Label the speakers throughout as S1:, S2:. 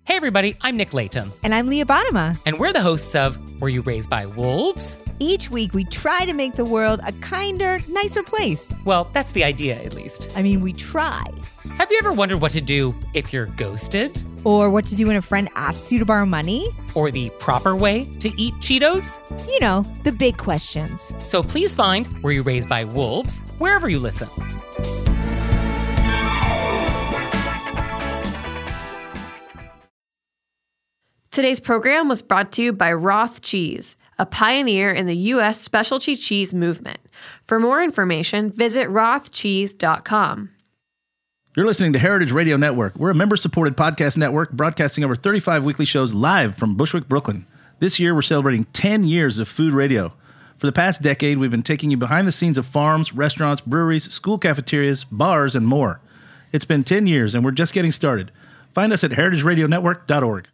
S1: Hey everybody, I'm Nick Layton.
S2: And I'm Leah Bottima.
S1: And we're the hosts of Were You Raised by Wolves?
S2: Each week we try to make the world a kinder, nicer place.
S1: Well, that's the idea, at least.
S2: I mean, we try.
S1: Have you ever wondered what to do if you're ghosted?
S2: Or what to do when a friend asks you to borrow money?
S1: Or the proper way to eat Cheetos?
S2: You know, the big questions.
S1: So please find Were You Raised by Wolves wherever you listen.
S3: Today's program was brought to you by Roth Cheese, a pioneer in the U.S. specialty cheese movement. For more information, visit rothcheese.com.
S4: You're listening to Heritage Radio Network. We're a member-supported podcast network broadcasting over 35 weekly shows live from Bushwick, Brooklyn. This year, we're celebrating 10 years of food radio. For the past decade, we've been taking you behind the scenes of farms, restaurants, breweries, school cafeterias, bars, and more. It's been 10 years, and we're just getting started. Find us at heritageradionetwork.org.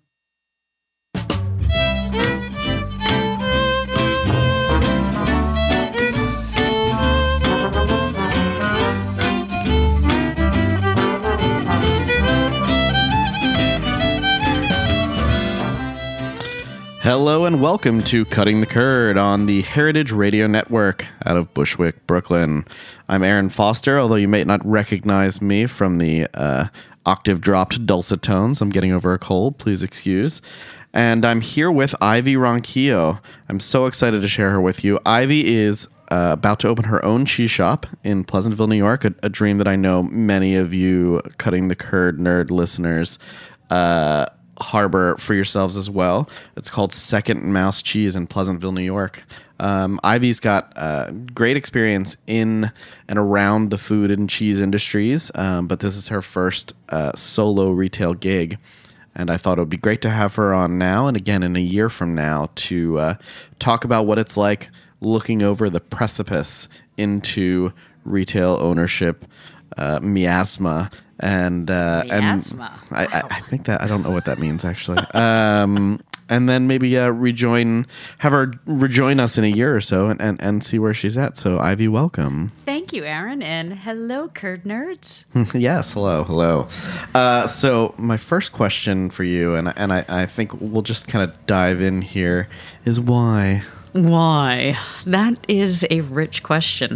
S5: Hello and welcome to Cutting the Curd on the Heritage Radio Network out of Bushwick, Brooklyn. I'm Aaron Foster, although you may not recognize me from the octave-dropped dulcet tones. I'm getting over a cold, please excuse. And I'm here with Ivy Ronquillo. I'm so excited to share her with you. Ivy is about to open her own cheese shop in Pleasantville, New York, a dream that I know many of you Cutting the Curd nerd listeners harbor for yourselves as well. It's called Second Mouse Cheese in Pleasantville, New York. Ivy's got great experience in and around the food and cheese industries, but this is her first solo retail gig. And I thought it would be great to have her on now and again in a year from now to talk about what it's like looking over the precipice into retail ownership, miasma. And I think that I don't know what that means actually. And then maybe have her rejoin us in a year or so and see where she's at. So Ivy, welcome.
S6: Thank you, Aaron, and hello, Curd nerds.
S5: Yes, hello. So my first question for you, and I think we'll just kind of dive in here, is why?
S6: Why? That is a rich question.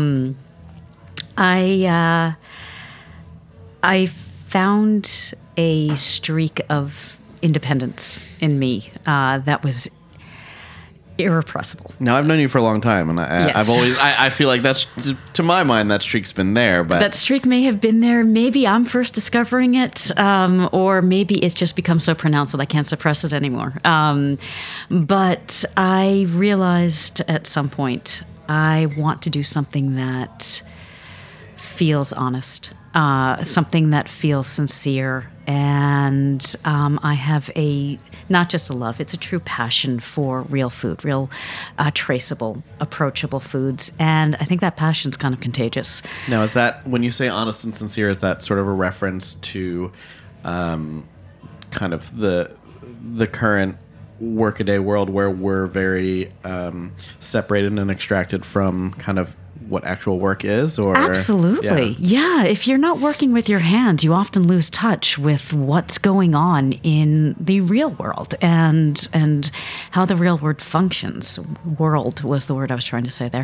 S6: I found a streak of independence in me that was irrepressible.
S5: Now, I've known you for a long time, and I feel like that's, to my mind, that streak's been there. But
S6: that streak may have been there. Maybe I'm first discovering it, or maybe it's just become so pronounced that I can't suppress it anymore. But I realized at some point I want to do something that feels honest. Something that feels sincere, and I have not just a love, it's a true passion for real food, real traceable, approachable foods, and I think that passion's kind of contagious.
S5: Now, is that, when you say honest and sincere, is that sort of a reference to kind of the current workaday world where we're very separated and extracted from kind of what actual work is? Or
S6: absolutely, yeah. If you're not working with your hands, you often lose touch with what's going on in the real world and how the real world functions. World was the word I was trying to say there.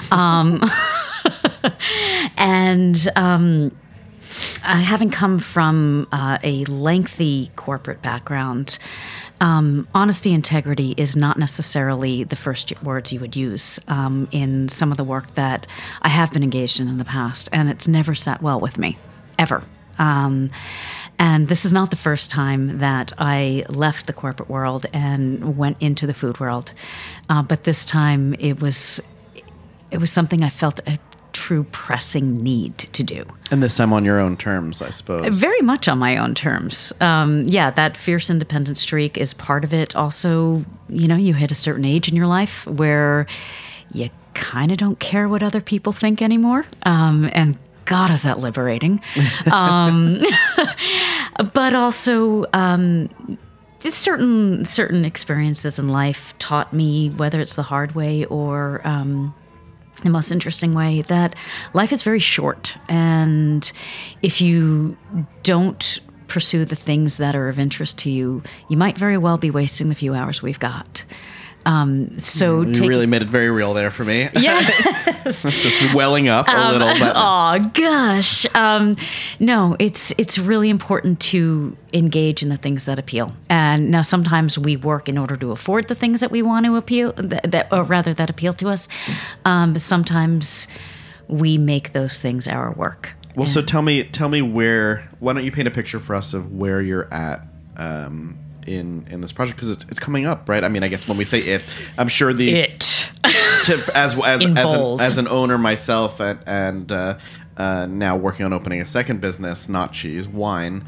S6: Having come from a lengthy corporate background, honesty, integrity is not necessarily the first words you would use in some of the work that I have been engaged in the past, and it's never sat well with me, ever. And this is not the first time that I left the corporate world and went into the food world, but this time it was something I felt a true pressing need to do.
S5: And this time on your own terms, I suppose.
S6: Very much on my own terms. That fierce independent streak is part of it. Also, you hit a certain age in your life where you kind of don't care what other people think anymore. And God, is that liberating. But also, certain experiences in life taught me, whether it's the hard way or the most interesting way, that life is very short. And if you don't pursue the things that are of interest to you, you might very well be wasting the few hours we've got. So
S5: You really made it very real there for me.
S6: Yeah.
S5: It's just welling up a little. But
S6: Oh gosh, no, it's really important to engage in the things that appeal. And now sometimes we work in order to afford the things that we want to appeal, that appeal to us. Sometimes we make those things our work.
S5: Well, so tell me where. Why don't you paint a picture for us of where you're at in this project, because it's coming up, right? I mean, I guess when we say it, I'm sure as an owner myself and now working on opening a second business, Not Cheese, wine.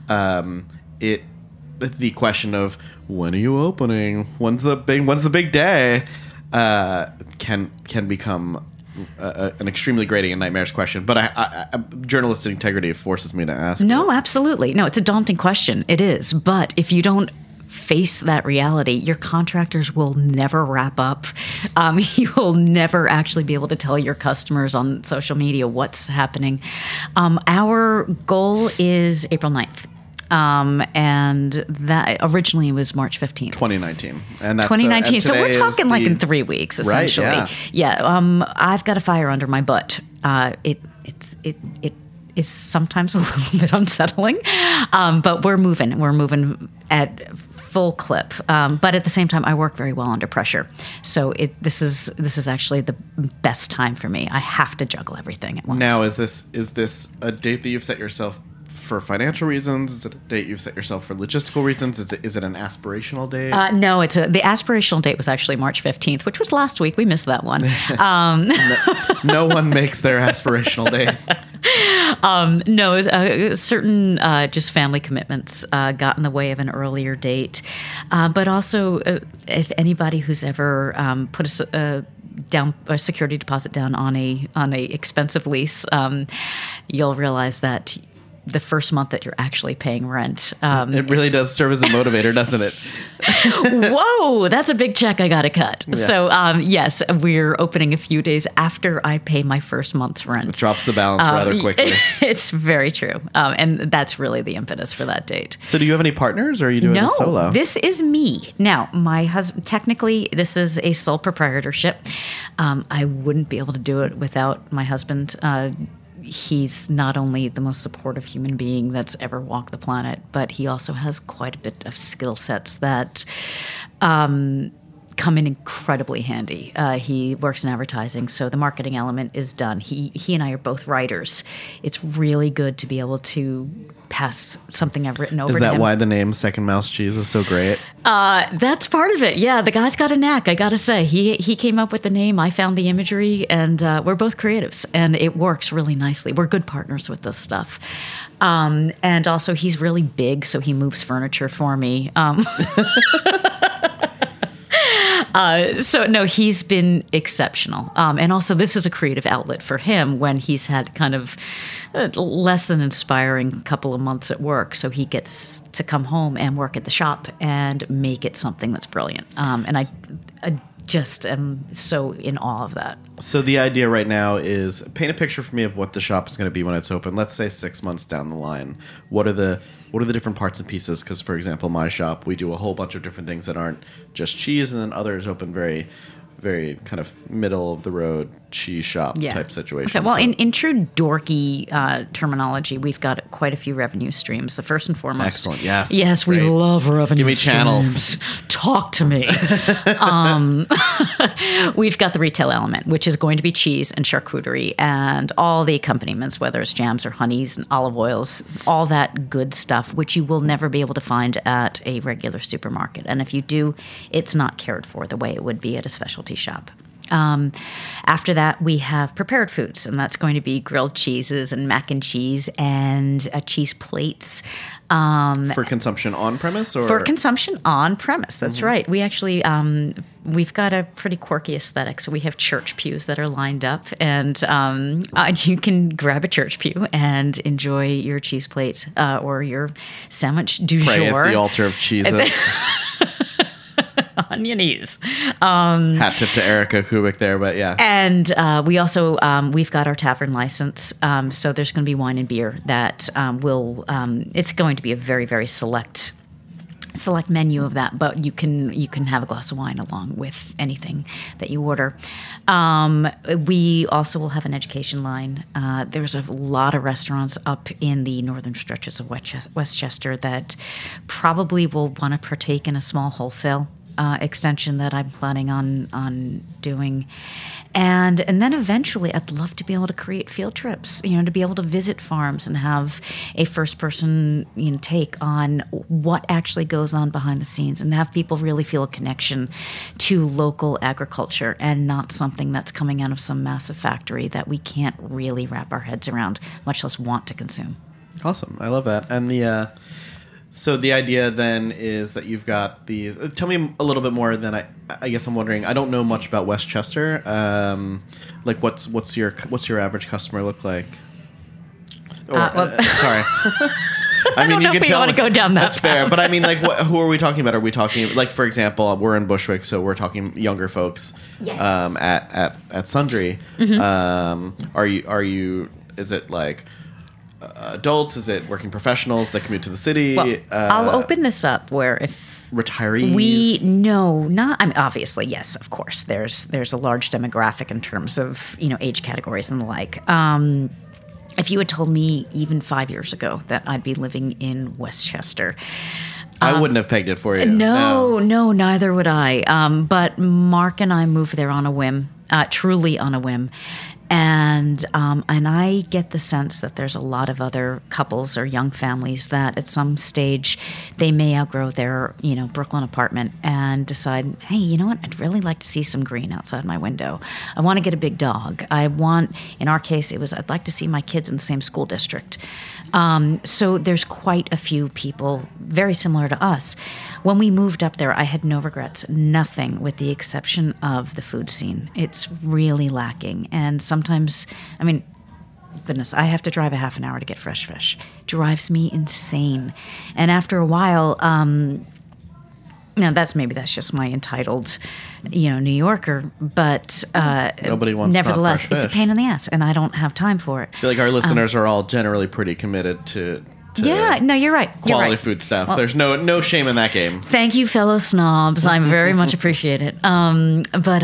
S5: The question of when are you opening? When's the big day? Can become an extremely grating and nightmarish question, but journalistic integrity forces me to ask.
S6: No, absolutely. No, it's a daunting question. It is. But if you don't face that reality, your contractors will never wrap up. You will never actually be able to tell your customers on social media what's happening. Our goal is April 9th. And that originally was March 15th.
S5: 2019. And that's
S6: 2019. So we're talking like in 3 weeks, essentially.
S5: Right,
S6: yeah. I've got a fire under my butt. It is sometimes a little bit unsettling. But we're moving. We're moving at full clip. But at the same time, I work very well under pressure. So this is actually the best time for me. I have to juggle everything at once.
S5: Now, is this a date that you've set yourself for financial reasons? Is it a date you've set yourself for logistical reasons? Is it an aspirational date?
S6: No, the aspirational date was actually March 15th, which was last week. We missed that one.
S5: No one makes their aspirational date.
S6: No, certain just family commitments got in the way of an earlier date. But also, if anybody who's ever put a security deposit down on a expensive lease, you'll realize that the first month that you're actually paying rent.
S5: It really does serve as a motivator, doesn't it?
S6: Whoa, that's a big check I got to cut. Yeah. So, yes, we're opening a few days after I pay my first month's rent.
S5: It drops the balance rather quickly.
S6: It's very true. And that's really the impetus for that date.
S5: So do you have any partners, or are you doing this solo?
S6: No, this is me. Now, my husband, technically, this is a sole proprietorship. I wouldn't be able to do it without my husband. He's not only the most supportive human being that's ever walked the planet, but he also has quite a bit of skill sets that come in incredibly handy. He works in advertising, so the marketing element is done. He and I are both writers. It's really good to be able to pass something I've written over to him.
S5: Is that why the name Second Mouse Cheese is so great?
S6: That's part of it. Yeah, the guy's got a knack, I gotta say. He came up with the name, I found the imagery, and we're both creatives, and it works really nicely. We're good partners with this stuff. And also, he's really big, so he moves furniture for me. So no, he's been exceptional. And also this is a creative outlet for him when he's had kind of less than inspiring couple of months at work. So he gets to come home and work at the shop and make it something that's brilliant. And I just am so in awe of that.
S5: So the idea right now is paint a picture for me of what the shop is going to be when it's open. Let's say 6 months down the line. What are the different parts and pieces? Because, for example, my shop, we do a whole bunch of different things that aren't just cheese, and then others open very, very kind of middle of the road cheese shop type situation.
S6: Okay, well, in true dorky terminology, we've got quite a few revenue streams. The first and foremost.
S5: Excellent. Yes.
S6: Yes, we love revenue
S5: Give me
S6: streams.
S5: channels.
S6: Talk to me. We've got the retail element, which is going to be cheese and charcuterie and all the accompaniments, whether it's jams or honeys and olive oils, all that good stuff, which you will never be able to find at a regular supermarket. And if you do, it's not cared for the way it would be at a specialty shop. After that, we have prepared foods, and that's going to be grilled cheeses and mac and cheese and cheese plates.
S5: For consumption on premise? Or?
S6: For consumption on premise, that's right. We actually, we've got a pretty quirky aesthetic, so we have church pews that are lined up, and you can grab a church pew and enjoy your cheese plate or your sandwich du jour.
S5: Pray at the altar of cheese.
S6: on your knees.
S5: Hat tip to Erica Kubik there, but yeah.
S6: And we also, we've got our tavern license. So there's going to be wine and beer that it's going to be a very, very select menu of that, but you can have a glass of wine along with anything that you order. We also will have an education line. There's a lot of restaurants up in the northern stretches of Westchester that probably will want to partake in a small wholesale extension that I'm planning on doing. And then eventually I'd love to be able to create field trips, to be able to visit farms and have a first person take on what actually goes on behind the scenes and have people really feel a connection to local agriculture and not something that's coming out of some massive factory that we can't really wrap our heads around, much less want to consume.
S5: Awesome. I love that. And so the idea then is that you've got these. Tell me a little bit more. Then I guess I'm wondering. I don't know much about Westchester. Like what's your average customer look like? Sorry.
S6: I don't know if we want to go down that
S5: That's fair. But I mean, like, who are we talking about? Are we talking, like, for example, we're in Bushwick, so we're talking younger folks.
S6: Yes.
S5: At Sundry. Mm-hmm. Are you? Is it like adults? Is it working professionals that commute to the city?
S6: Well, I'll open this up where if
S5: retirees.
S6: Obviously, yes, of course. There's a large demographic in terms of age categories and the like. If you had told me even 5 years ago that I'd be living in Westchester,
S5: I wouldn't have pegged it for you.
S6: No, neither would I. But Mark and I moved there on a whim, truly on a whim. And I get the sense that there's a lot of other couples or young families that at some stage they may outgrow their, Brooklyn apartment and decide, hey, you know what? I'd really like to see some green outside my window. I want to get a big dog. In our case, I'd like to see my kids in the same school district. So there's quite a few people very similar to us. When we moved up there, I had no regrets, nothing with the exception of the food scene. It's really lacking. And sometimes, goodness, I have to drive a half an hour to get fresh fish. Drives me insane. And after a while, that's just my entitled, New Yorker. But
S5: nobody wants
S6: nevertheless,
S5: not fresh
S6: it's a
S5: fish.
S6: pain in the ass, and I don't have time for it.
S5: I feel like our listeners are all generally pretty committed to
S6: yeah, no, you're right.
S5: Quality food stuff. Well, there's no shame in that game.
S6: Thank you, fellow snobs. I very much appreciate it. But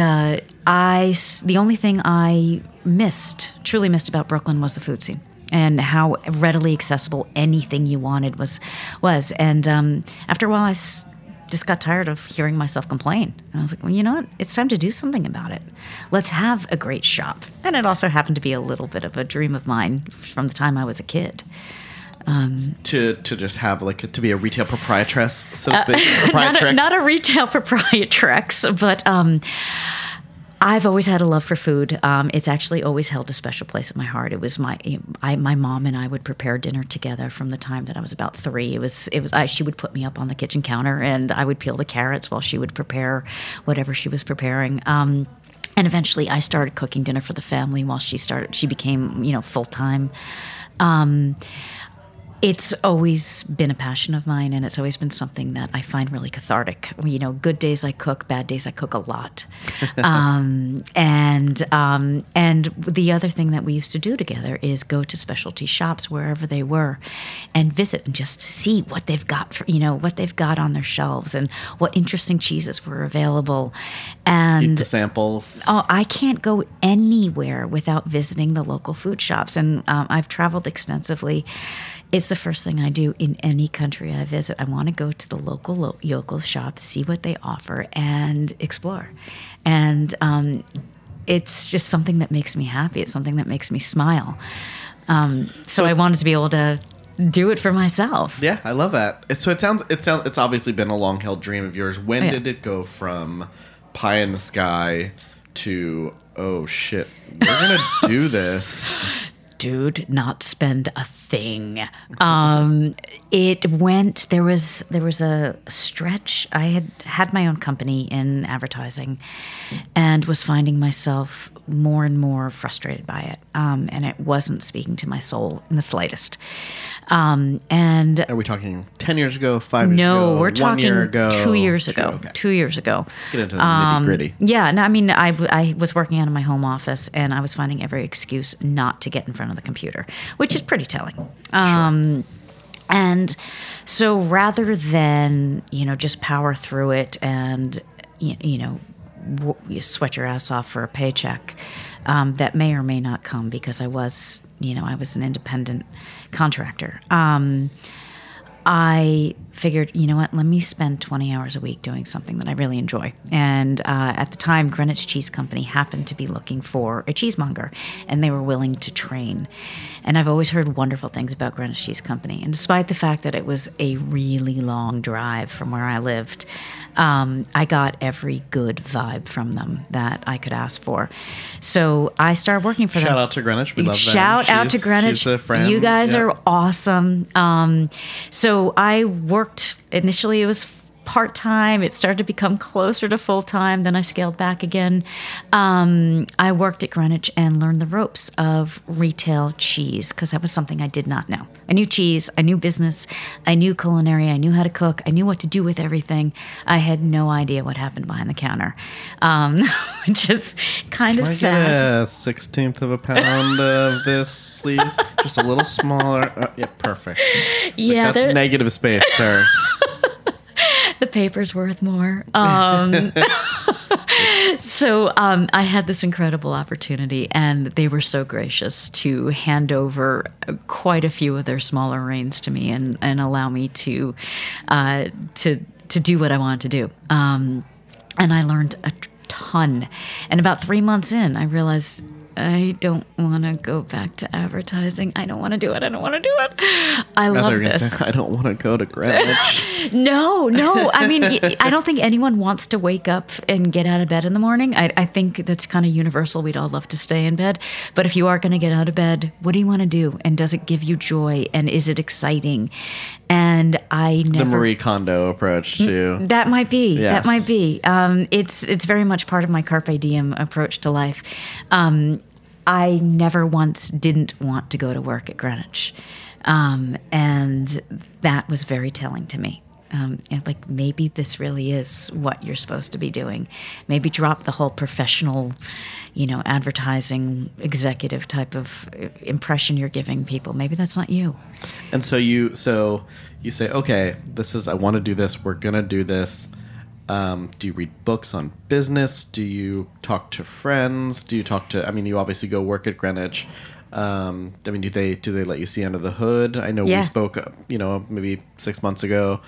S6: the only thing I truly missed about Brooklyn was the food scene and how readily accessible anything you wanted was. And after a while, I just got tired of hearing myself complain. And I was like, well, you know what? It's time to do something about it. Let's have a great shop. And it also happened to be a little bit of a dream of mine from the time I was a kid.
S5: To just have to be a retail proprietress, so to speak.
S6: Not a retail proprietress, but I've always had a love for food. It's actually always held a special place in my heart. It was my mom and I would prepare dinner together from the time that I was about 3. She would put me up on the kitchen counter and I would peel the carrots while she would prepare whatever she was preparing. And eventually I started cooking dinner for the family while she became, full-time. It's always been a passion of mine, and it's always been something that I find really cathartic. Good days I cook, bad days I cook a lot. And the other thing that we used to do together is go to specialty shops wherever they were, and visit and just see what they've got, what they've got on their shelves, and what interesting cheeses were available. And
S5: eat the samples.
S6: Oh, I can't go anywhere without visiting the local food shops, and I've traveled extensively. It's the first thing I do in any country I visit. I want to go to the local shop, see what they offer, and explore. And it's just something that makes me happy. It's something that makes me smile. So I wanted to be able to do it for myself.
S5: Yeah, I love that. So it sounds. It's obviously been a long-held dream of yours. When did it go from pie in the sky to, oh shit, we're gonna do this?
S6: Dude, not spend a thing. It went. There was a stretch. I had my own company in advertising, and was finding myself more and more frustrated by it, and it wasn't speaking to my soul in the slightest. And
S5: Are we talking 10 years ago, 5 years ago?
S6: no, we're
S5: 1
S6: talking
S5: year ago?
S6: 2 years ago.
S5: Okay.
S6: 2 years ago.
S5: Let's get into the nitty gritty.
S6: Yeah, no, I mean, I was working out of my home office, and I was finding every excuse not to get in front of the computer, which is pretty telling. And so rather than, just power through it and, you sweat your ass off for a paycheck that may or may not come, because I was an independent contractor. I figured, you know what, let me spend 20 hours a week doing something that I really enjoy. And at the time, Greenwich Cheese Company happened to be looking for a cheesemonger, and they were willing to train. And I've always heard wonderful things about Greenwich Cheese Company. And despite the fact that it was a really long drive from where I lived, I got every good vibe from them that I could ask for. So I started working for them.
S5: Shout out to Greenwich. We love them.
S6: Shout out to Greenwich.
S5: She's a friend.
S6: You guys
S5: Yeah.
S6: are awesome. So I worked, initially it was part-time. It started to become closer to full-time. Then I scaled back again. I worked at Greenwich and learned the ropes of retail cheese, because that was something I did not know. I knew cheese. I knew business. I knew culinary. I knew how to cook. I knew what to do with everything. I had no idea what happened behind the counter, which is kind of
S5: Can I
S6: sad.
S5: get a 1/16 of a pound of this, please? Just a little smaller. Yeah, perfect.
S6: Yeah,
S5: That's
S6: there-
S5: negative space, sir.
S6: the paper's worth more. So I had this incredible opportunity, and they were so gracious to hand over quite a few of their smaller reins to me and allow me to do what I wanted to do. And I learned a ton. And about 3 months in, I realized I don't want to go back to advertising. I don't want to do it. I don't want to do it. I love
S5: They're gonna
S6: this.
S5: say, I don't want to go to Greenwich.
S6: No. I mean, I don't think anyone wants to wake up and get out of bed in the morning. I think that's kind of universal. We'd all love to stay in bed. But if you are going to get out of bed, what do you want to do? And does it give you joy? And is it exciting? And I never...
S5: The Marie Kondo approach to...
S6: That might be.
S5: Yes.
S6: That might be. It's very much part of my Carpe Diem approach to life. I never once didn't want to go to work at Greenwich. And that was very telling to me. And like, maybe this really is what you're supposed to be doing. Maybe drop the whole professional, advertising executive type of impression you're giving people. Maybe that's not you.
S5: And so you say, okay, I want to do this. We're going to do this. Do you read books on business? Do you talk to friends? Do you you obviously go work at Greenwich. Do they let you see under the hood? I know
S6: Yeah.
S5: we spoke, maybe 6 months ago.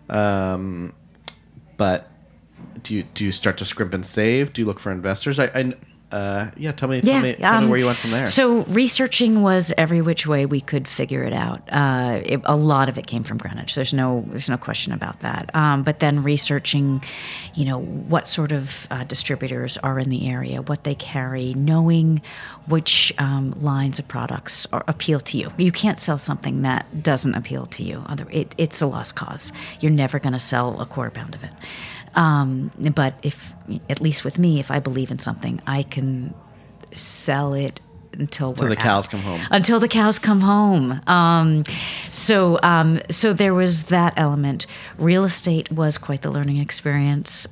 S5: But do you start to scrimp and save? Do you look for investors? Tell me where you went from there.
S6: So researching was every which way we could figure it out. A lot of it came from Greenwich. There's no question about that. But then researching, what sort of distributors are in the area, what they carry, knowing which lines of products appeal to you. You can't sell something that doesn't appeal to you. It's a lost cause. You're never going to sell a quarter pound of it. But at least with me, if I believe in something, I can sell it until
S5: the cows come home.
S6: Until the cows come home. So there was that element. Real estate was quite the learning experience.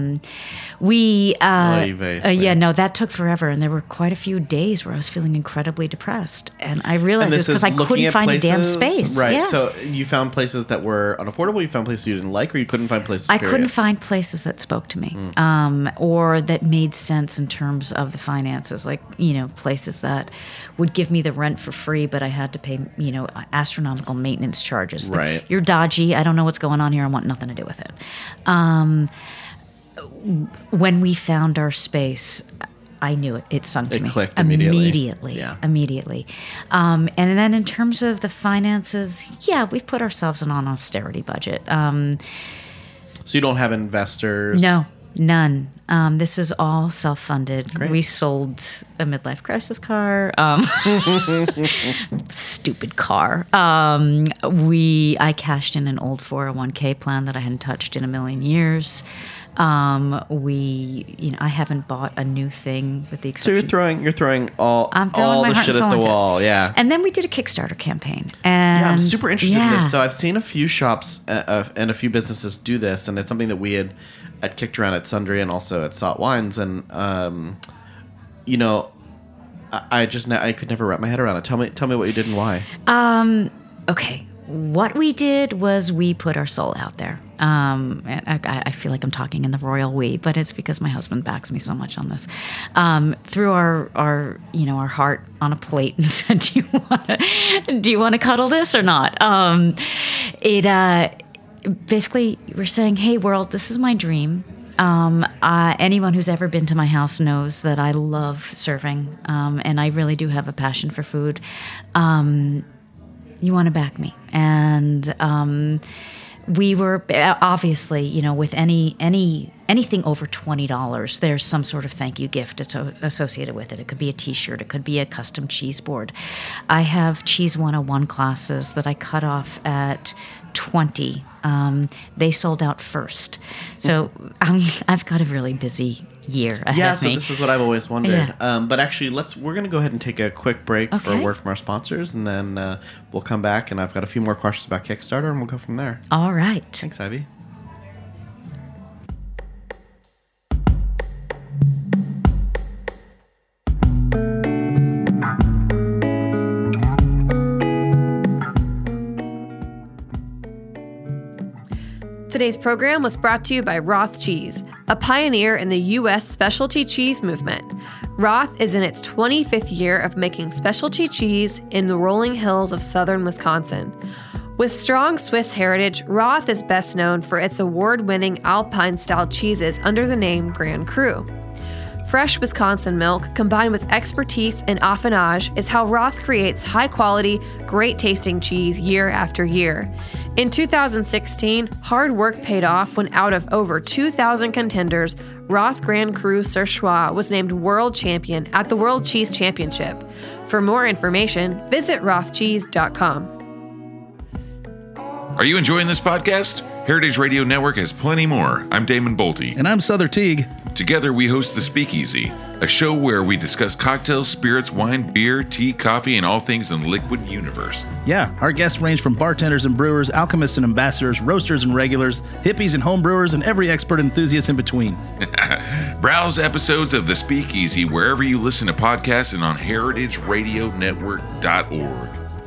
S6: That took forever, and there were quite a few days where I was feeling incredibly depressed, and I realized it's because I couldn't find a damn space.
S5: Right.
S6: Yeah.
S5: So you found places that were unaffordable. You found places you didn't like, or you couldn't find places.
S6: I couldn't find places that spoke to me, or that made sense in terms of the finances. Like places that would give me the rent for free, but I had to pay astronomical maintenance charges.
S5: Right.
S6: You're dodgy. I don't know what's going on here. I want nothing to do with it. When we found our space, I knew it. It sunk to me.
S5: It clicked immediately.
S6: Immediately. And then in terms of the finances, we've put ourselves on an austerity budget.
S5: So you don't have investors?
S6: No. None. This is all self-funded.
S5: Great.
S6: We sold a midlife crisis car. Stupid car. I cashed in an old 401k plan that I hadn't touched in a million years. I haven't bought a new thing with the
S5: So
S6: exception.
S5: you're throwing all
S6: I'm throwing my
S5: the
S6: heart
S5: shit
S6: and
S5: at
S6: soul
S5: the
S6: into it.
S5: wall. Yeah.
S6: And then we did a Kickstarter campaign. And
S5: Yeah, I'm super interested in
S6: yeah.
S5: this. So I've seen a few shops and a few businesses do this, and it's something that we had kicked around at Sundry and also at Salt Wines. And I could never wrap my head around it. Tell me what you did and why.
S6: Okay. What we did was we put our soul out there. And I feel like I'm talking in the royal we, but it's because my husband backs me so much on this. Threw our heart on a plate and said, "Do you want to cuddle this or not?" Basically, we're saying, "Hey, world, this is my dream." Anyone who's ever been to my house knows that I love serving, and I really do have a passion for food. You want to back me, and we were obviously, with anything over $20, there's some sort of thank you gift associated with it. It could be a T-shirt, it could be a custom cheese board. I have Cheese 101 classes that I cut off at 20. They sold out first, so I've got a really busy year ahead of me.
S5: So this is what I've always wondered.
S6: Yeah.
S5: But actually, we're going to go ahead and take a quick break for a
S6: Okay.
S5: word from our sponsors, and then we'll come back, and I've got a few more questions about Kickstarter, and we'll go from there.
S6: All right.
S5: Thanks, Ivy.
S3: Today's program was brought to you by Roth Cheese, a pioneer in the U.S. specialty cheese movement. Roth is in its 25th year of making specialty cheese in the rolling hills of southern Wisconsin. With strong Swiss heritage, Roth is best known for its award-winning Alpine-style cheeses under the name Grand Cru. Fresh Wisconsin milk combined with expertise in affinage is how Roth creates high-quality, great-tasting cheese year after year. In 2016, hard work paid off when out of over 2,000 contenders, Roth Grand Cru Sur Choix was named world champion at the World Cheese Championship. For more information, visit rothcheese.com.
S7: Are you enjoying this podcast? Heritage Radio Network has plenty more. I'm Damon Bolte.
S4: And I'm Souther Teague.
S7: Together, we host The Speakeasy, a show where we discuss cocktails, spirits, wine, beer, tea, coffee, and all things in the liquid universe.
S4: Yeah, our guests range from bartenders and brewers, alchemists and ambassadors, roasters and regulars, hippies and home brewers, and every expert enthusiast in between.
S7: Browse episodes of The Speakeasy wherever you listen to podcasts and on heritageradionetwork.org.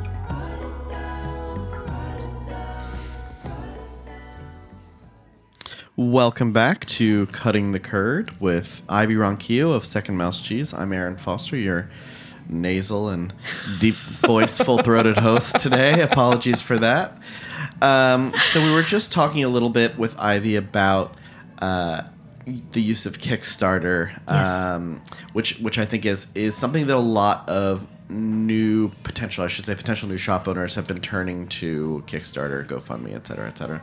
S5: Welcome back to Cutting the Curd with Ivy Ronquillo of Second Mouse Cheese. I'm Aaron Foster, your nasal and deep voiced, full-throated host today. Apologies for that. So we were just talking a little bit with Ivy about the use of Kickstarter, which I think is something that a lot of potential new shop owners have been turning to Kickstarter, GoFundMe, et cetera, et cetera.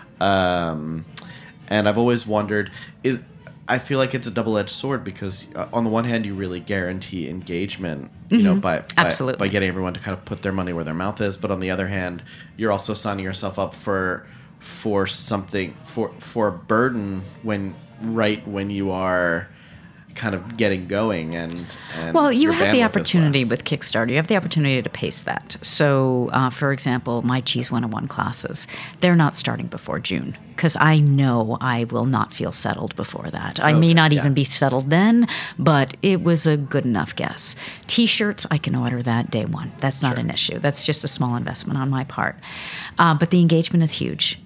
S5: And I've always wondered, I feel like it's a double-edged sword because on the one hand, you really guarantee engagement, by getting everyone to kind of put their money where their mouth is. But on the other hand, you're also signing yourself up for something, for a burden when you are kind of getting going and
S6: well, you
S5: your
S6: have the
S5: bandwidth is
S6: opportunity
S5: less.
S6: with Kickstarter. You have the opportunity to pace that. So, for example, my Cheese 101 classes, they're not starting before June because I know I will not feel settled before that. I may not even be settled then, but it was a good enough guess. T-shirts, I can order that day one. That's not an issue. That's just a small investment on my part. But the engagement is huge.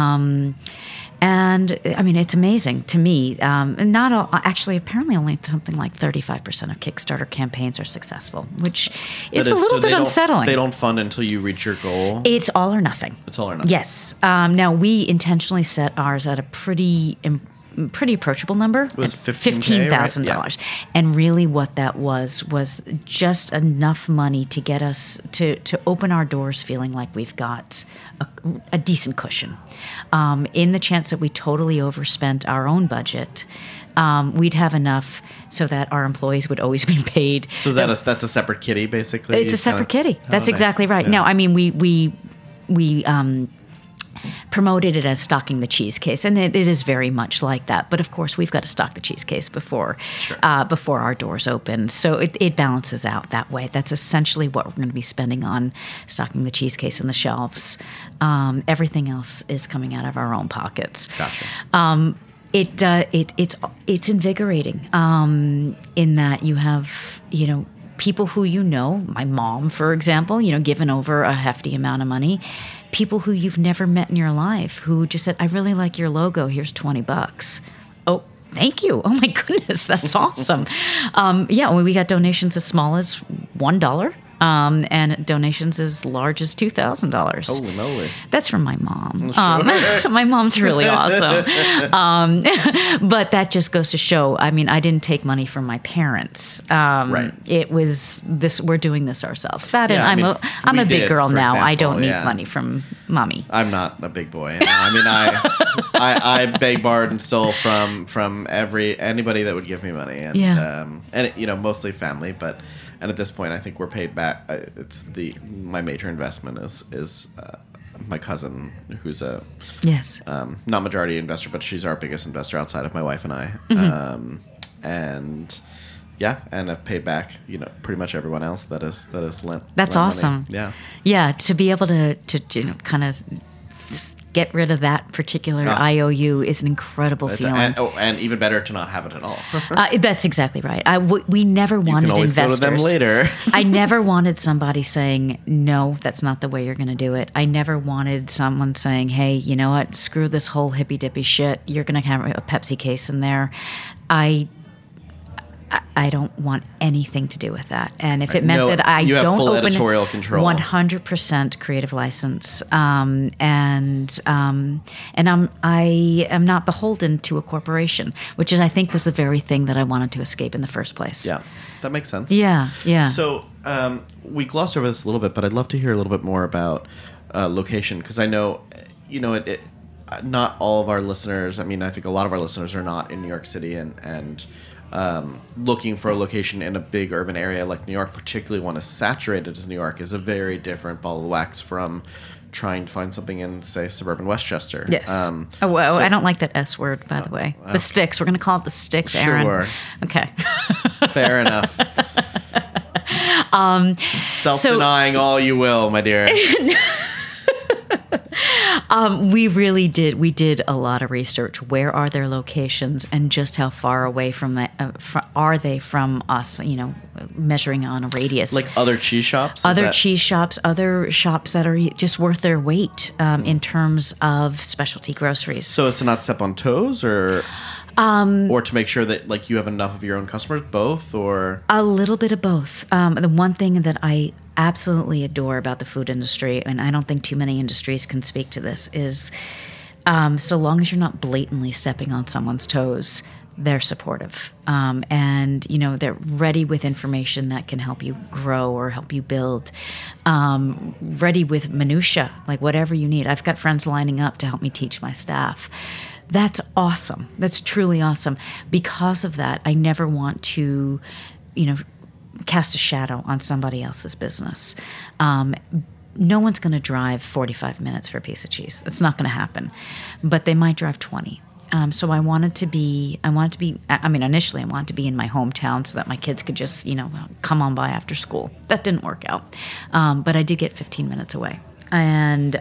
S6: And I mean, it's amazing to me. Not all, actually, apparently, only something like 35% of Kickstarter campaigns are successful, which is a little bit unsettling.
S5: They don't fund until you reach your goal.
S6: It's all or nothing.
S5: It's all or nothing.
S6: Yes. Now we intentionally set ours at a pretty pretty approachable number.
S5: It was $15,000,
S6: $15,000. And really what that was just enough money to get us to open our doors feeling like we've got a decent cushion. In the chance that we totally overspent our own budget, we'd have enough so that our employees would always be paid.
S5: So that's a separate kitty, basically?
S6: It's a separate kitty. That's exactly right.
S5: Yeah.
S6: No, I mean, we promoted it as stocking the cheese case, and it is very much like that. But of course, we've got to stock the cheese case before our doors open. So it balances out that way. That's essentially what we're going to be spending on stocking the cheese case and the shelves. Everything else is coming out of our own pockets.
S5: Gotcha.
S6: It's invigorating in that you have, people who my mom, for example, given over a hefty amount of money, people who you've never met in your life who just said, I really like your logo, here's $20. Oh, thank you. Oh my goodness, that's awesome. We got donations as small as $1. And donations as large as $2,000.
S5: Holy moly.
S6: That's from my mom. My mom's really awesome. But that just goes to show, I mean, I didn't take money from my parents.
S5: Right.
S6: It was this, we're doing this ourselves. I'm
S5: we
S6: a big
S5: did,
S6: girl
S5: for
S6: now. I
S5: example,
S6: don't need money from mommy.
S5: I'm not a big boy. I mean, I beg, borrowed, and stole from anybody that would give me money. And, mostly family, but... And at this point, I think we're paid back. My major investment is my cousin, who's a not majority investor, but she's our biggest investor outside of my wife and I. Mm-hmm. And I've paid back pretty much everyone else that has lent.
S6: That's awesome.
S5: Money.
S6: Yeah. To be able to kind of get rid of that particular IOU is an incredible feeling.
S5: And even better to not have it at all.
S6: That's exactly right. We never wanted investors.
S5: You can always go to them later.
S6: I never wanted somebody saying, no, that's not the way you're going to do it. I never wanted someone saying, hey, you know what, screw this whole hippy-dippy shit. You're going to have a Pepsi case in there. I don't want anything to do with that. And if it meant that I
S5: you have
S6: don't
S5: full
S6: open
S5: editorial control.
S6: 100% creative license, I am not beholden to a corporation, which I think was the very thing that I wanted to escape in the first place.
S5: Yeah, that makes sense.
S6: Yeah.
S5: So we glossed over this a little bit, but I'd love to hear a little bit more about location, because I know, not all of our listeners. I mean, I think a lot of our listeners are not in New York City and looking for a location in a big urban area like New York, particularly one as saturated as New York, is a very different ball of wax from trying to find something in, say, suburban Westchester.
S6: Yes. I don't like that S word, by the way. The sticks. We're going to call it the sticks, Aaron.
S5: Sure.
S6: Okay.
S5: Fair enough. Self-denying all you will, my dear.
S6: We really did. We did a lot of research. Where are their locations, and just how far away from are they from us? Measuring on a radius.
S5: Like other cheese shops.
S6: Cheese shops, other shops that are just worth their weight in terms of specialty groceries.
S5: So as to not step on toes, or to make sure that you have enough of your own customers, both, or
S6: a little bit of both. The one thing that I absolutely adore about the food industry, and I don't think too many industries can speak to this, is so long as you're not blatantly stepping on someone's toes, they're supportive. And they're ready with information that can help you grow or help you build. Ready with minutia, like whatever you need. I've got friends lining up to help me teach my staff. That's awesome. That's truly awesome. Because of that, I never want to, cast a shadow on somebody else's business. No one's going to drive 45 minutes for a piece of cheese. It's not going to happen. But they might drive 20. So I wanted to be, initially I wanted to be in my hometown so that my kids could just, come on by after school. That didn't work out. But I did get 15 minutes away. And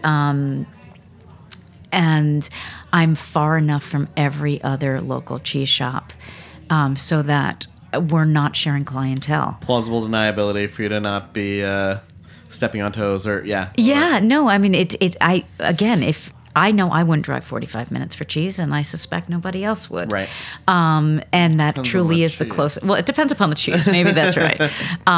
S6: I'm far enough from every other local cheese shop so that we're not sharing clientele.
S5: Plausible deniability for you to not be stepping on toes, or
S6: no, I mean if I know I wouldn't drive 45 minutes for cheese, and I suspect nobody else would.
S5: Right.
S6: And that truly is the closest. Well, it depends upon the cheese. Maybe that's right.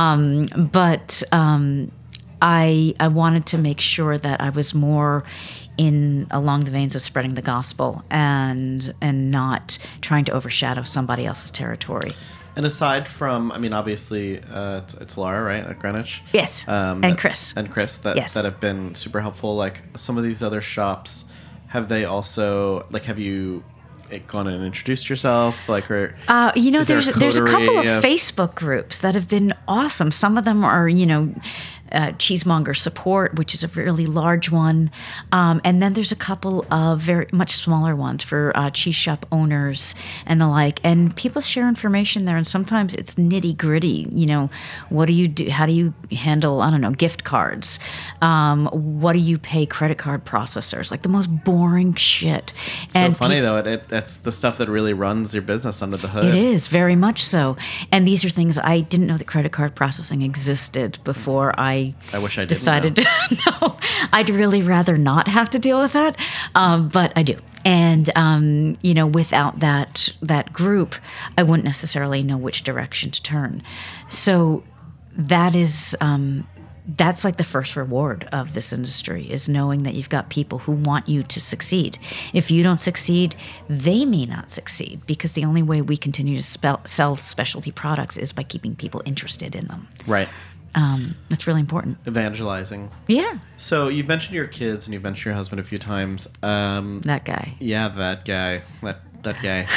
S6: But I wanted to make sure that I was more along the veins of spreading the gospel and not trying to overshadow somebody else's territory.
S5: And aside from, I mean, obviously, it's Laura, right, at Greenwich?
S6: Yes, and Chris.
S5: And Chris that have been super helpful. Like, some of these other shops, have they also, like, have you gone and introduced yourself? Like, or
S6: there's a couple of Facebook groups that have been awesome. Some of them are, Cheesemonger Support, which is a really large one. And then there's a couple of very much smaller ones for cheese shop owners and the like. And people share information there. And sometimes it's nitty gritty. What do you do? How do you handle, I don't know, gift cards? What do you pay credit card processors? Like the most boring shit.
S5: So funny, though. That's the stuff that really runs your business under the hood.
S6: It is, very much so. And these are things I didn't know that credit card processing existed before I
S5: wish I didn't
S6: decided to. No, I'd really rather not have to deal with that, but I do. And without that group, I wouldn't necessarily know which direction to turn. So that is that's like the first reward of this industry, is knowing that you've got people who want you to succeed. If you don't succeed, they may not succeed, because the only way we continue to sell specialty products is by keeping people interested in them.
S5: Right.
S6: That's really important.
S5: Evangelizing.
S6: Yeah.
S5: So you've mentioned your kids and you've mentioned your husband a few times.
S6: That guy.
S5: Yeah, that guy. That guy.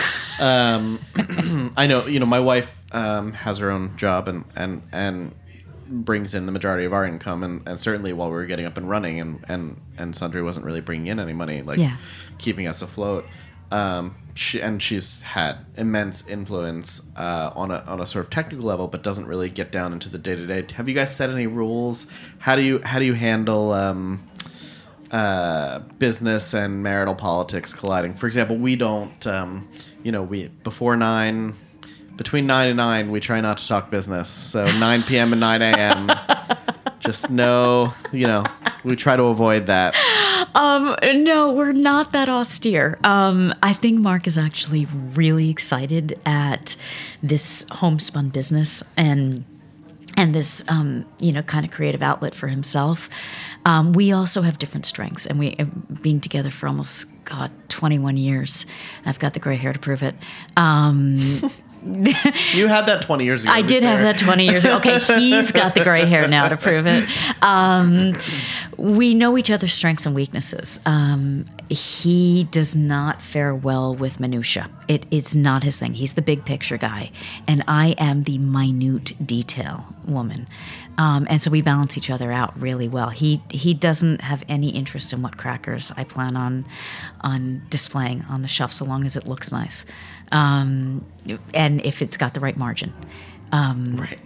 S5: I know. My wife has her own job and brings in the majority of our income, and certainly while we were getting up and running, and Sundry wasn't really bringing in any money, keeping us afloat. She's had immense influence on a sort of technical level, but doesn't really get down into the day to day. Have you guys set any rules? How do you handle business and marital politics colliding? For example, we don't. Between 9 and 9, we try not to talk business. So 9 p.m. and 9 a.m. Just no, we try to avoid that.
S6: No, we're not that austere. I think Mark is actually really excited at this homespun business and this, kind of creative outlet for himself. We also have different strengths, and we have been together for almost, 21 years. I've got the gray hair to prove it.
S5: You had that 20 years ago.
S6: I did have that 20 years ago. Okay, he's got the gray hair now to prove it. We know each other's strengths and weaknesses. He does not fare well with minutia. It's not his thing. He's the big picture guy, and I am the minute detail woman. And so we balance each other out really well. He doesn't have any interest in what crackers I plan on displaying on the shelf, so long as it looks nice, and if it's got the right margin.
S5: Right.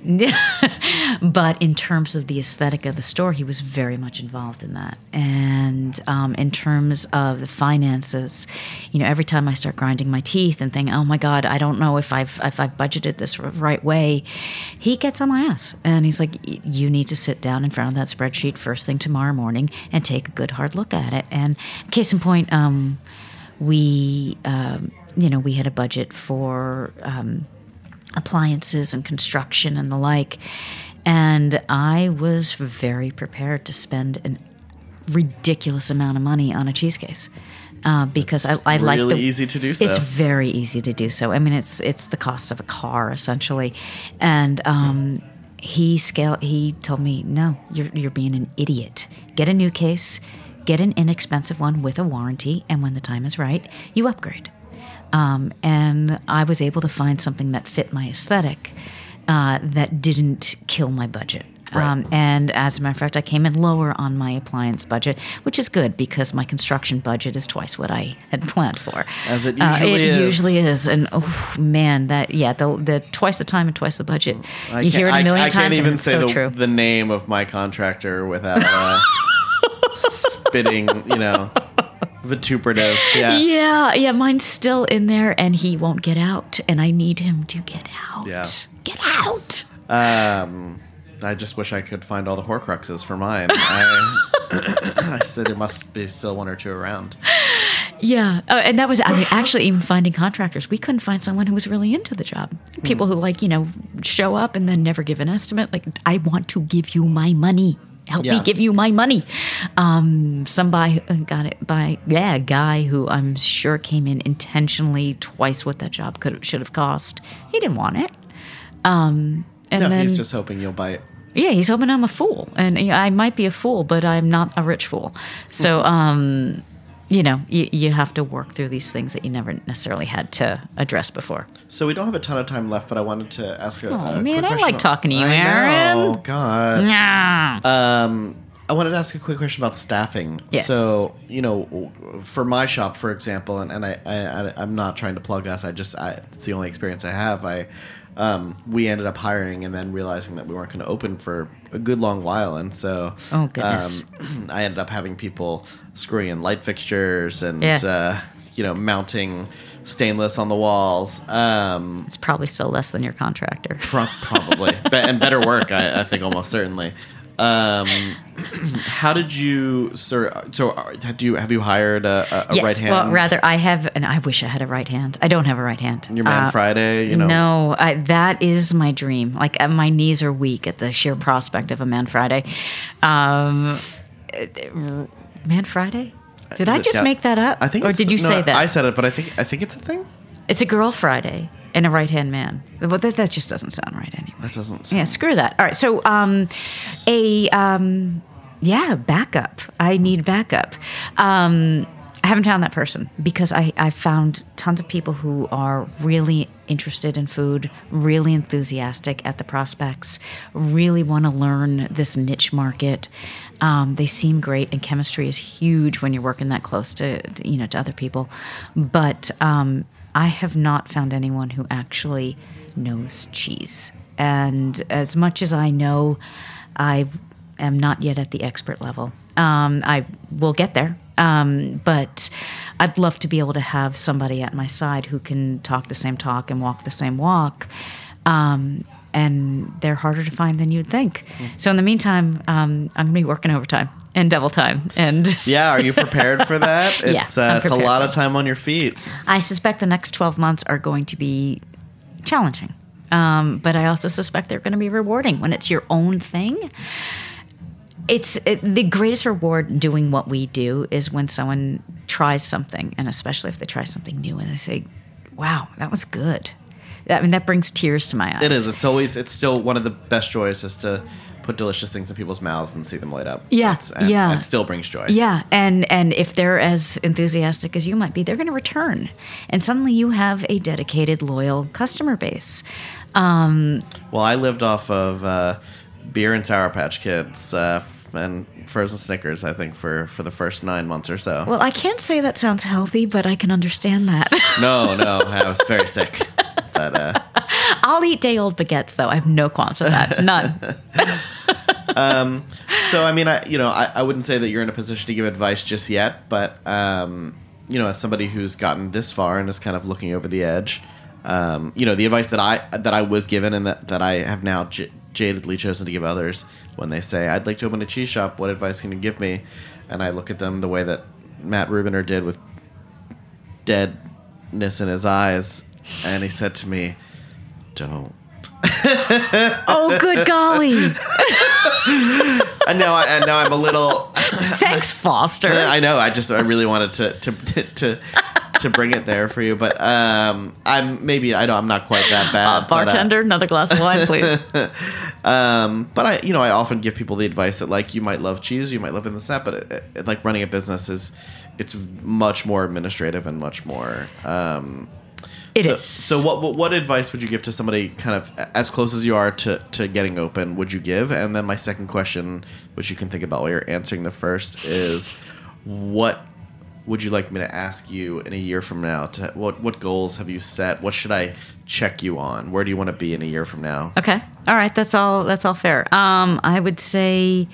S6: But in terms of the aesthetic of the store, he was very much involved in that. And in terms of the finances, every time I start grinding my teeth and think, oh my God, I don't know if I've budgeted this the right way, he gets on my ass. And he's like, you need to sit down in front of that spreadsheet first thing tomorrow morning and take a good hard look at it. And case in point, we had a budget for appliances and construction and the like, and I was very prepared to spend a ridiculous amount of money on a cheese case because I like
S5: really easy to do so.
S6: It's very easy to do so. I mean, it's the cost of a car essentially, and he told me, no, you're being an idiot. Get a new case, get an inexpensive one with a warranty, and when the time is right, you upgrade. And I was able to find something that fit my aesthetic that didn't kill my budget.
S5: Right.
S6: And as a matter of fact, I came in lower on my appliance budget, which is good because my construction budget is twice what I had planned for.
S5: As it usually is.
S6: It usually is. And oh man, the twice the time and twice the budget. You hear it a million times.
S5: I can't even
S6: and it's
S5: say
S6: so true.
S5: the name of my contractor without spitting, vituperative. Yes.
S6: Yeah, mine's still in there and he won't get out, and I need him to get out.
S5: Yeah.
S6: Get out.
S5: I just wish I could find all the Horcruxes for mine. I said there must be still one or two around.
S6: Yeah, and that was, actually even finding contractors. We couldn't find someone who was really into the job. People who show up and then never give an estimate. Like, I want to give you my money. Help
S5: Yeah.
S6: me give you my money. Somebody got it by a guy who I'm sure came in intentionally twice what that job should have cost. He didn't want it. And
S5: No,
S6: then
S5: he's just hoping you'll buy it.
S6: yeah, he's hoping I'm a fool, and I might be a fool, but I'm not a rich fool. So you have to work through these things that you never necessarily had to address before.
S5: So we don't have a ton of time left, but I wanted to ask a
S6: Oh
S5: quick
S6: man, I
S5: question.
S6: like talking to you,
S5: I
S6: Aaron.
S5: know, God.
S6: Yeah.
S5: I wanted to ask a quick question about staffing.
S6: Yes.
S5: So, for my shop, for example, and I'm not trying to plug us. It's the only experience I have. We ended up hiring and then realizing that we weren't going to open for a good long while, and so
S6: Oh, goodness.
S5: I ended up having people screwing in light fixtures and mounting stainless on the walls.
S6: It's probably still less than your contractor.
S5: Probably and better work, I think, almost certainly. How did you have you hired a
S6: Yes,
S5: right hand?
S6: well, rather I have, and I wish I had a right hand. I don't have a right hand.
S5: Your Man Friday,
S6: No, that is my dream. Like my knees are weak at the sheer prospect of a Man Friday. Man Friday? Did I just make that up?
S5: I think,
S6: or did you say that?
S5: I said it, but I think it's a thing.
S6: It's a Girl Friday and a right hand man. Well, that just doesn't sound right anyway.
S5: That doesn't.
S6: Yeah, screw that. All right, so backup. I need backup. I haven't found that person because I found tons of people who are really interested in food, really enthusiastic at the prospects, really want to learn this niche market. They seem great, and chemistry is huge when you're working that close to other people. But I have not found anyone who actually knows cheese. And as much as I know, I am not yet at the expert level. I will get there. But I'd love to be able to have somebody at my side who can talk the same talk and walk the same walk. And they're harder to find than you'd think. So in the meantime, I'm going to be working overtime and double time. And
S5: Yeah, are you prepared for that?
S6: Yeah,
S5: It's
S6: I'm
S5: it's a
S6: prepared
S5: lot
S6: for
S5: of time on your feet.
S6: I suspect the next 12 months are going to be challenging. But I also suspect they're going to be rewarding. When it's your own thing, the greatest reward in doing what we do is when someone tries something, and especially if they try something new and they say, wow, that was good. That brings tears to my eyes.
S5: It is. It's still one of the best joys is to put delicious things in people's mouths and see them light up.
S6: Yeah,
S5: It still brings joy.
S6: Yeah, and if they're as enthusiastic as you might be, they're going to return. And suddenly you have a dedicated, loyal customer base.
S5: Well, I lived off of beer and Sour Patch Kids and frozen Snickers, I think, for the first 9 months or so.
S6: Well, I can't say that sounds healthy, but I can understand that.
S5: No, I was very sick. But
S6: I'll eat day-old baguettes, though. I have no qualms with that. None.
S5: so, I mean, I wouldn't say that you're in a position to give advice just yet, but as somebody who's gotten this far and is kind of looking over the edge, the advice that I was given and that I have now jadedly chosen to give others when they say, I'd like to open a cheese shop, what advice can you give me? And I look at them the way that Matt Rubiner did with deadness in his eyes, and he said to me, don't.
S6: Oh, good golly.
S5: And now I'm a little.
S6: Thanks, Foster.
S5: I know. I really wanted to bring it there for you, but I'm not quite that bad.
S6: Bartender, another glass of wine, please.
S5: But I often give people the advice that, like, you might love cheese, you might love this and that, but like running a business it's much more administrative and much more.
S6: It is.
S5: So what advice would you give to somebody kind of as close as you are to getting open would you give? And then my second question, which you can think about while you're answering the first, is what would you like me to ask you in a year from now? What goals have you set? What should I check you on? Where do you want to be in a year from now?
S6: Okay. All right. That's all fair. I would say,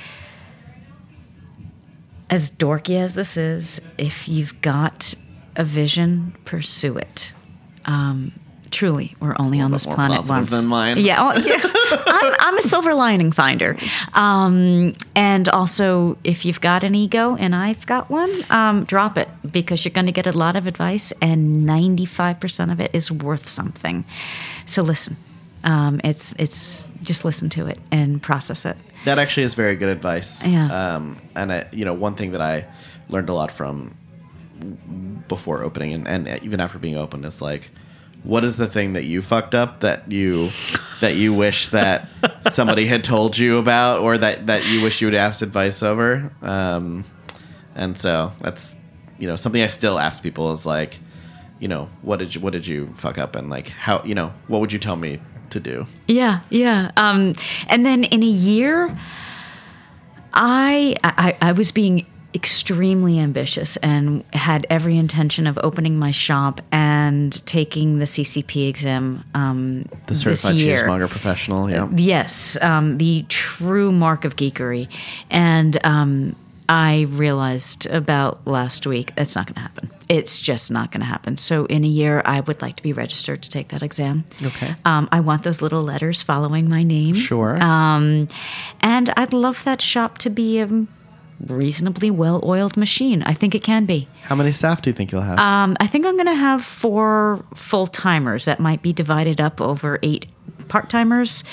S6: as dorky as this is, if you've got a vision, pursue it. Truly, we're only on this planet once.
S5: Than mine.
S6: Yeah, I'm a silver lining finder. And also, if you've got an ego, and I've got one, drop it, because you're going to get a lot of advice, and 95% of it is worth something. So listen, It's just listen to it and process it.
S5: That actually is very good advice.
S6: Yeah.
S5: And one thing that I learned a lot from before opening and even after being open is like, what is the thing that you fucked up that you wish that somebody had told you about, or that you wish you would ask advice over? And so that's, something I still ask people is like, what did you fuck up, and like how, what would you tell me to do?
S6: Yeah. And then in a year, I was being extremely ambitious and had every intention of opening my shop and taking the CCP exam
S5: the Certified Cheesemonger Professional, yeah.
S6: Yes, the true mark of geekery. And I realized about last week that's not going to happen. It's just not going to happen. So in a year, I would like to be registered to take that exam.
S5: Okay.
S6: I want those little letters following my name.
S5: Sure.
S6: And I'd love that shop to be a reasonably well-oiled machine. I think it can be.
S5: How many staff do you think you'll have?
S6: I think I'm going to have 4 full-timers that might be divided up over 8 part-timers.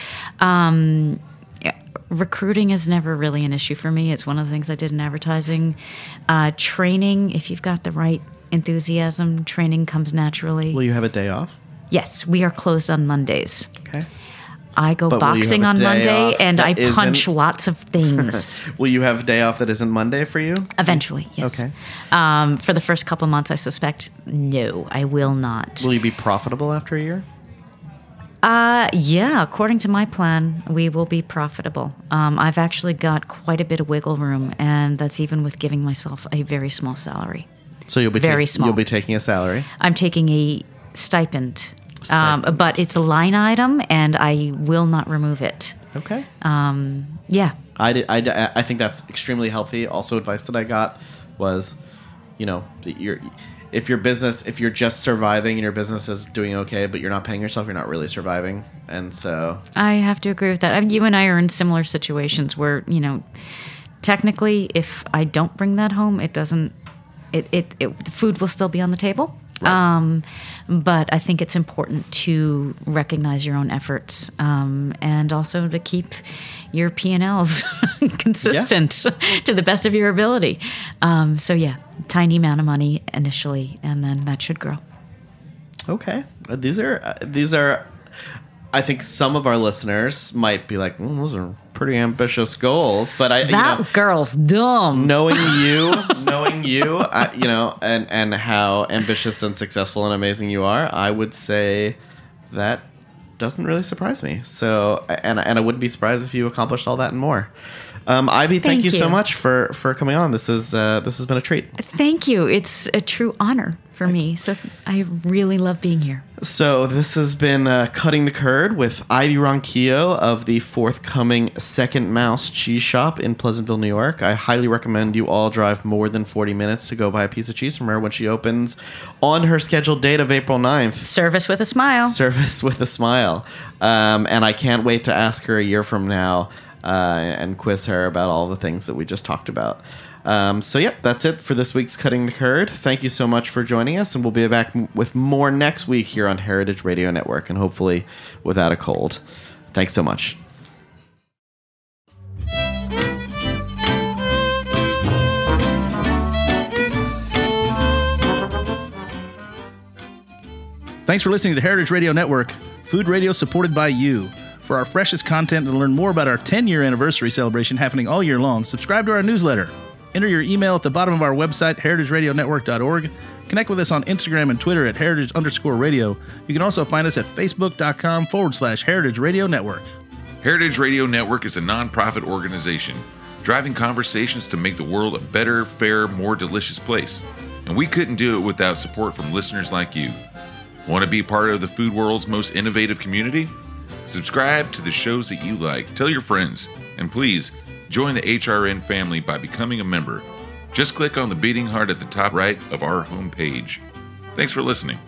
S6: Recruiting is never really an issue for me. It's one of the things I did in advertising. Training, if you've got the right enthusiasm, training comes naturally.
S5: Will you have a day off?
S6: Yes, we are closed on Mondays.
S5: Okay.
S6: I go
S5: But will you
S6: boxing
S5: have a
S6: on
S5: day
S6: Monday,
S5: off
S6: and I
S5: that
S6: punch
S5: isn't-
S6: lots of things.
S5: Will you have a day off that isn't Monday for you?
S6: Eventually, yes.
S5: Okay.
S6: For the first couple months, I suspect, no, I will not.
S5: Will you be profitable after a year?
S6: Yeah, according to my plan, we will be profitable. I've actually got quite a bit of wiggle room, and that's even with giving myself a very small salary.
S5: So you'll be
S6: Very small.
S5: You'll be taking a salary.
S6: I'm taking a stipend. But it's a line item, and I will not remove it.
S5: Okay.
S6: Yeah.
S5: I think that's extremely healthy. Also, advice that I got was, if you're just surviving and your business is doing okay, but you're not paying yourself, you're not really surviving. And so
S6: I have to agree with that. I mean, you and I are in similar situations where, technically, if I don't bring that home, the food will still be on the table. Right. But I think it's important to recognize your own efforts, and also to keep your P&Ls consistent to the best of your ability. So yeah, tiny amount of money initially, and then that should grow.
S5: Okay. These are, I think some of our listeners might be like, those are pretty ambitious goals, but
S6: that girl's dumb.
S5: Knowing you, and how ambitious and successful and amazing you are, I would say that doesn't really surprise me. So, and I wouldn't be surprised if you accomplished all that and more. Ivy, thank you so much for coming on. This has been a treat.
S6: Thank you. It's a true honor for me. So I really love being here.
S5: So this has been Cutting the Curd with Ivy Ronquillo of the forthcoming Second Mouse Cheese Shop in Pleasantville, New York. I highly recommend you all drive more than 40 minutes to go buy a piece of cheese from her when she opens on her scheduled date of April 9th.
S6: Service with a smile.
S5: Service with a smile. And I can't wait to ask her a year from now and quiz her about all the things that we just talked about. So, yep, that's it for this week's Cutting the Curd. Thank you so much for joining us, and we'll be back with more next week here on Heritage Radio Network, and hopefully without a cold. Thanks so much.
S4: Thanks for listening to Heritage Radio Network, food radio supported by you. For our freshest content and to learn more about our 10-year anniversary celebration happening all year long, subscribe to our newsletter. Enter your email at the bottom of our website, heritageradionetwork.org. Connect with us on Instagram and Twitter at heritage_radio. You can also find us at facebook.com/Heritage Radio Network.
S7: Heritage Radio Network is a nonprofit organization driving conversations to make the world a better, fairer, more delicious place. And we couldn't do it without support from listeners like you. Want to be part of the food world's most innovative community? Subscribe to the shows that you like, tell your friends, and please join the HRN family by becoming a member. Just click on the beating heart at the top right of our homepage. Thanks for listening.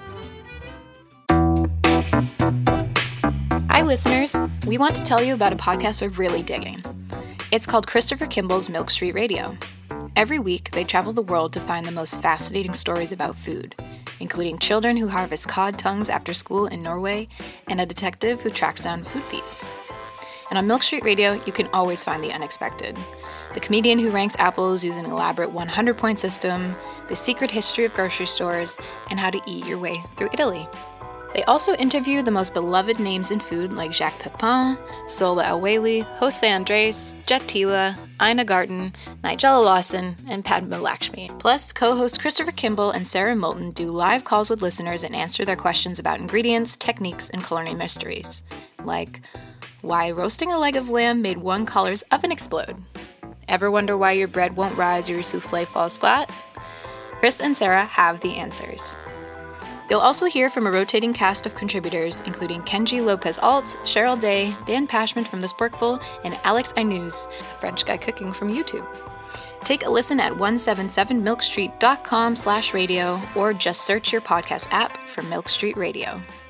S8: Hi, listeners. We want to tell you about a podcast we're really digging. It's called Christopher Kimball's Milk Street Radio. Every week, they travel the world to find the most fascinating stories about food. including children who harvest cod tongues after school in Norway and a detective who tracks down food thieves. And on Milk Street Radio, you can always find the unexpected. The comedian who ranks apples using an elaborate 100-point system, the secret history of grocery stores, and how to eat your way through Italy. They also interview the most beloved names in food like Jacques Pepin, Sola El-Waylly, Jose Andres, Jet Tila, Ina Garten, Nigella Lawson, and Padma Lakshmi. Plus, co-hosts Christopher Kimball and Sarah Moulton do live calls with listeners and answer their questions about ingredients, techniques, and culinary mysteries. Like, why roasting a leg of lamb made one caller's oven explode? Ever wonder why your bread won't rise or your souffle falls flat? Chris and Sarah have the answers. You'll also hear from a rotating cast of contributors, including Kenji Lopez-Alt, Cheryl Day, Dan Pashman from The Sporkful, and Alex Ainuz, a French guy cooking from YouTube. Take a listen at 177milkstreet.com/radio or just search your podcast app for Milk Street Radio.